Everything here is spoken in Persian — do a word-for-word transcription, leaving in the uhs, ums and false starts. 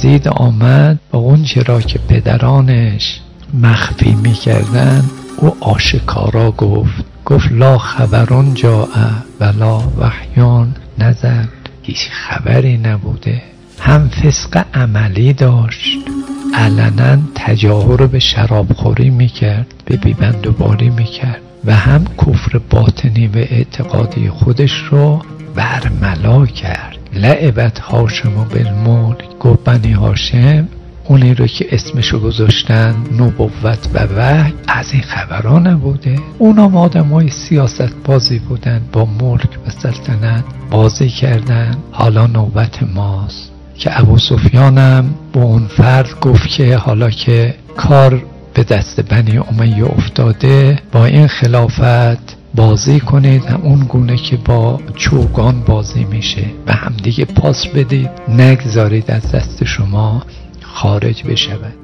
یزید آمد و اون چرا که پدرانش مخفی میکردن او آشکارا گفت. گفت لا خبرون جاء ولا وحیان نزل. هیچ خبری نبوده. هم فسق عملی داشت، علنا تجاهر به شرابخوری میکرد، به بیبندوباری میکرد، و هم کفر باطنی و اعتقادی خودش رو برملا کرد. لعبت هاشم و بالملک. گفت بنی هاشم اونی رو که اسمشو گذاشتن نبوت و وحی از این خبرها نبوده. اونا آدمای سیاست بازی بودن، با ملک و سلطنت بازی کردن. حالا نوبت ماست که ابو سفیانم با اون فرد گفت که حالا که کار به دست بنی امیه افتاده، با این خلافت بازی کنید همون گونه که با چوگان بازی میشه و همدیگه پاس بدید، نگذارید از دست شما خارج بشود.